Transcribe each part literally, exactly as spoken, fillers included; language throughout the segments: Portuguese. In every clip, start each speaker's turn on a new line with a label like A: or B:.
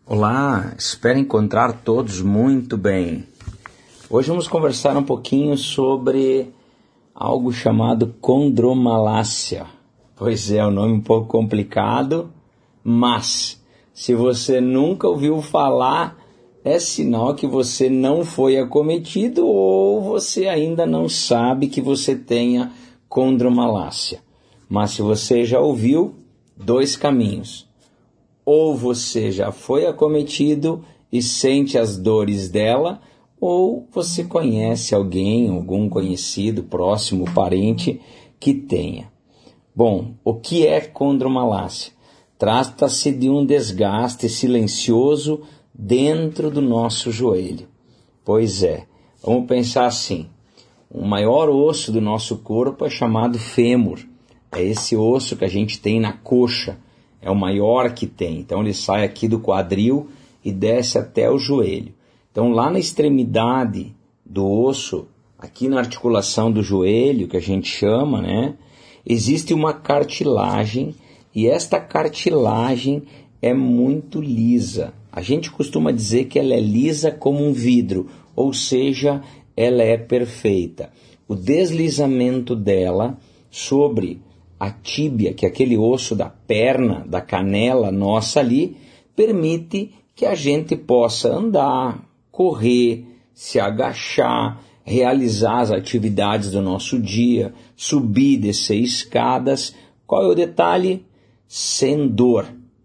A: Olá, espero encontrar todos muito bem. Hoje vamos conversar um pouquinho sobre algo chamado condromalácia. Pois é, um nome um pouco complicado, mas se você nunca ouviu falar, é sinal que você não foi acometido ou você ainda não sabe que você tenha condromalácia. Mas se você já ouviu, dois caminhos. Ou você já foi acometido e sente as dores dela, ou você conhece alguém, algum conhecido, próximo, parente que tenha. Bom, o que é condromalácia? Trata-se de um desgaste silencioso dentro do nosso joelho. Pois é, vamos pensar assim, o maior osso do nosso corpo é chamado fêmur. É esse osso que a gente tem na coxa. É o maior que tem, então ele sai aqui do quadril e desce até o joelho. Então lá na extremidade do osso, aqui na articulação do joelho, que a gente chama, né, existe uma cartilagem e esta cartilagem é muito lisa. A gente costuma dizer que ela é lisa como um vidro, ou seja, ela é perfeita. O deslizamento dela sobre a tíbia, que é aquele osso da perna, da canela nossa ali, permite que a gente possa andar, correr, se agachar, realizar as atividades do nosso dia, subir, descer escadas. Qual é o detalhe? Sem dor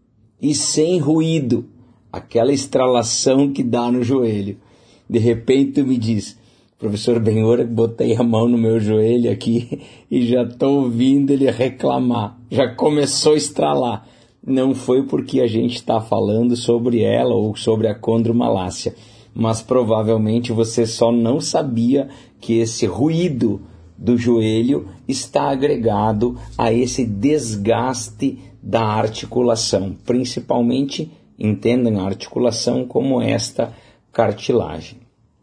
A: e sem ruído, aquela estralação que dá no joelho. De repente tu me diz: professor Benhor, botei a mão no meu joelho aqui e já estou ouvindo ele reclamar. Já começou a estralar. Não foi porque a gente está falando sobre ela ou sobre a condromalácia, mas provavelmente você só não sabia que esse ruído do joelho está agregado a esse desgaste da articulação. Principalmente, entendam a articulação como esta cartilagem.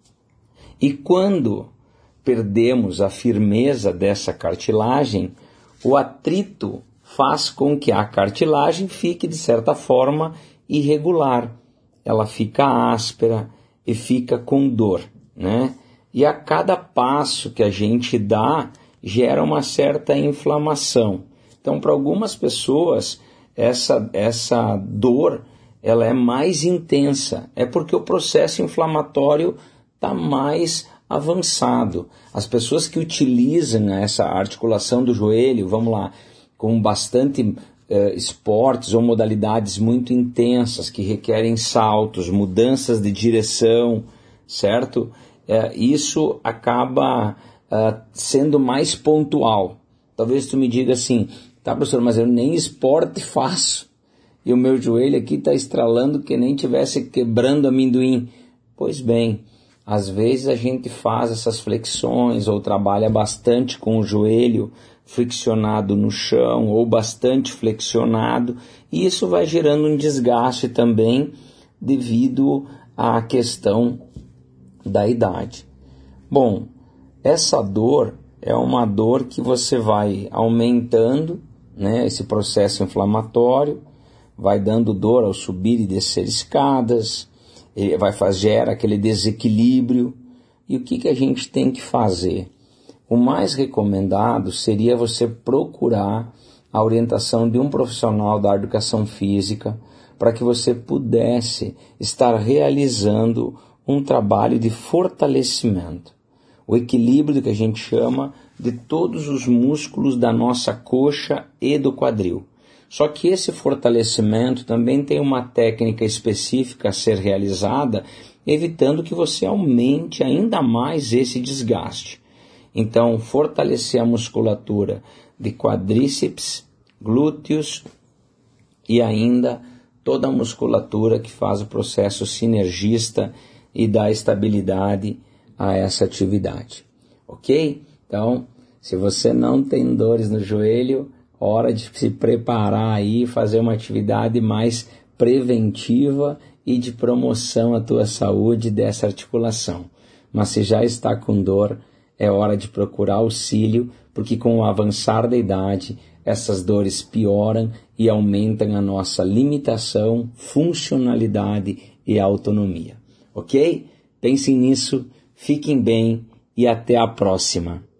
A: E quando perdemos a firmeza dessa cartilagem, o atrito faz com que a cartilagem fique, de certa forma, irregular. Ela fica áspera e fica com dor, né? E a cada passo que a gente dá, gera uma certa inflamação. Então, para algumas pessoas, essa, essa dor ela é mais intensa. É porque o processo inflamatório está mais avançado. As pessoas que utilizam essa articulação do joelho, vamos lá, com bastante eh, esportes ou modalidades muito intensas, que requerem saltos, mudanças de direção, certo? Eh, isso acaba eh, sendo mais pontual. Talvez tu me diga assim, tá, professor, mas eu nem esporte faço, e o meu joelho aqui está estralando que nem tivesse quebrando amendoim. Pois bem, às vezes a gente faz essas flexões ou trabalha bastante com o joelho friccionado no chão ou bastante flexionado, e isso vai gerando um desgaste também devido à questão da idade. Bom, essa dor é uma dor que você vai aumentando, né, esse processo inflamatório, vai dando dor ao subir e descer escadas, vai fazer gera aquele desequilíbrio. E o que, que a gente tem que fazer? O mais recomendado seria você procurar a orientação de um profissional da educação física para que você pudesse estar realizando um trabalho de fortalecimento, o equilíbrio que a gente chama de todos os músculos da nossa coxa e do quadril. Só que esse fortalecimento também tem uma técnica específica a ser realizada, evitando que você aumente ainda mais esse desgaste. Então, fortalecer a musculatura de quadríceps, glúteos e ainda toda a musculatura que faz o processo sinergista e dá estabilidade a essa atividade. Ok? Então, se você não tem dores no joelho, hora de se preparar aí, fazer uma atividade mais preventiva e de promoção à tua saúde dessa articulação. Mas se já está com dor, é hora de procurar auxílio, porque com o avançar da idade, essas dores pioram e aumentam a nossa limitação, funcionalidade e autonomia. Ok? Pensem nisso, fiquem bem e até a próxima.